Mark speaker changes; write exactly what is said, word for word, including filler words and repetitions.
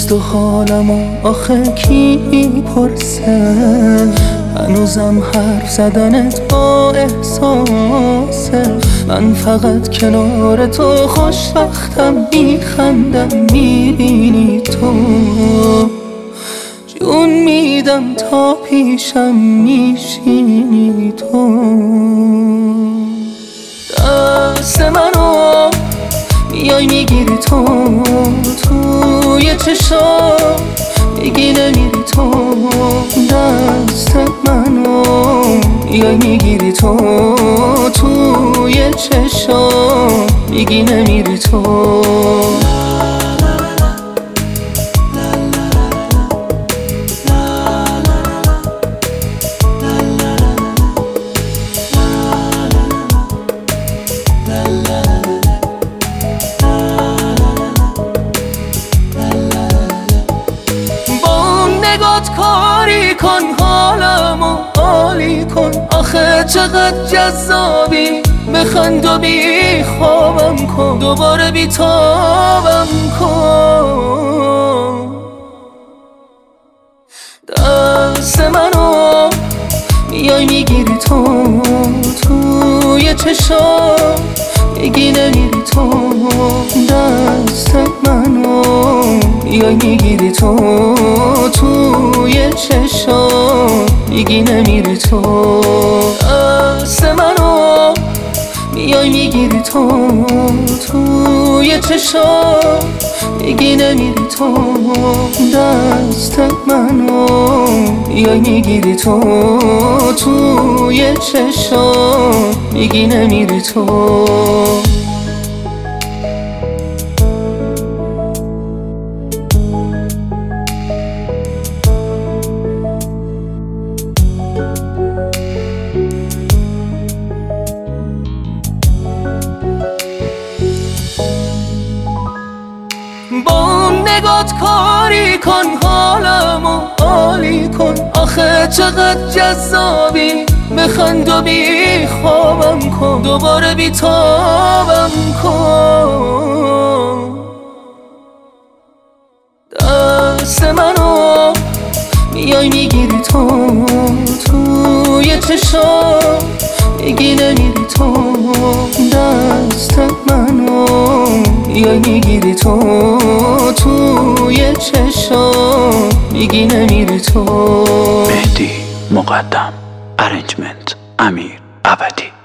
Speaker 1: نیست و حالمو آخه کی پرسه؟ هنوزم حرف زدنت با احساسه. من فقط کنار تو خوشبختم، میخندم میبینی تو. جون میدم تا پیشم میشینی تو. دست منو میای میگیری تو، توی چشام میگی نمیری تو. دست منو میای میگیری تو، توی چشام میگی نمیری تو. کاری کن حالمو عالی کن، آخه چقدر جذابی. بخند و بی خوابم کن، دوباره بی تابم کن. دست منو میای میگیری تو، توی چشام میگی نمیری تو. دست منو میای میگیری تو، توی چشام میگی نمیری تو. دست منو میای میگیری تو، توی چشام میگی نمیری تو. دست منو میای میگیری تو، توی چشام میگی نمیری تو. با نگات کاری کن حالمو عالی کن، آخه چقدر جذابی. بخند و بی خوابم کن، دوباره بی تابم کن. دست منو میای میگیری تو، توی چشام میگی نمیری تو. دست منو میای میگیری تو، توی چشام میگی نمیری تو.
Speaker 2: مهدی مقدم، ارنجمنت امیر ابدی.